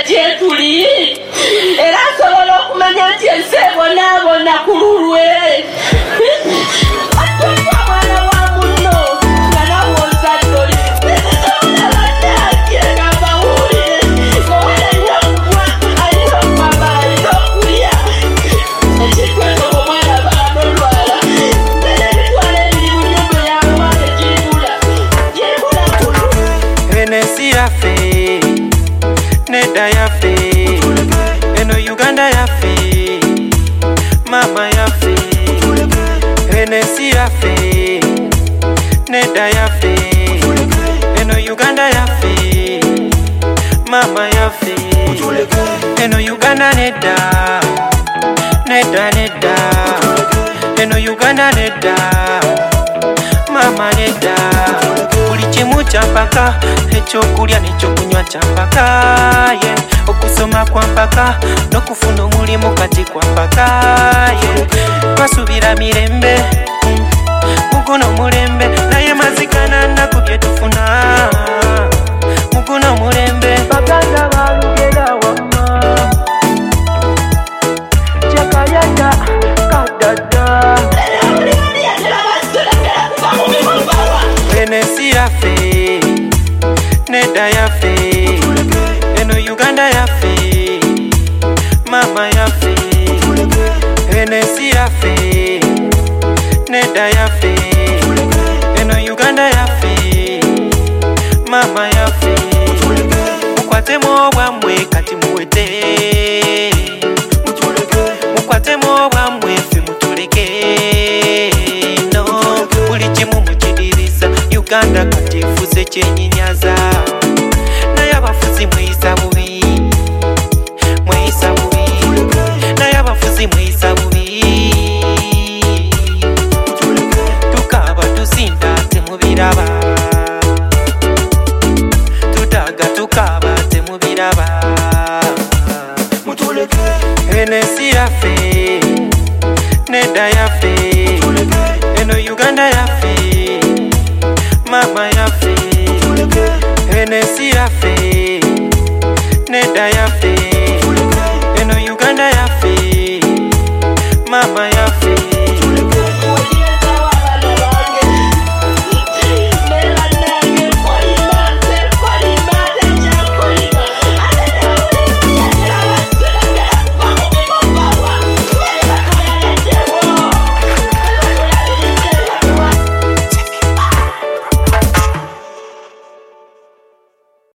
gyetuli era asobola okumanya nti ensi bonaabona ku lulwe atulwa mwana wa munno nga nawe ozadde oli Neda yafe, eno Uganda yafe, mama yafe, Hennessy yafe, Neda yafe, eno Uganda yafe, mama yafe, eno Uganda neda, neda neda, eno Uganda neda, mama neda. Kimu champaka, ekyokulya n'ekyokunywa champaka, yeah. Okusoma kwa mpaka, n'okufuna omulimu kati kwa mpaka, yeah. Twasuubira mirembe, muguno mulembe, naye mazikana nnaku bye tufuna, muguno mulembe.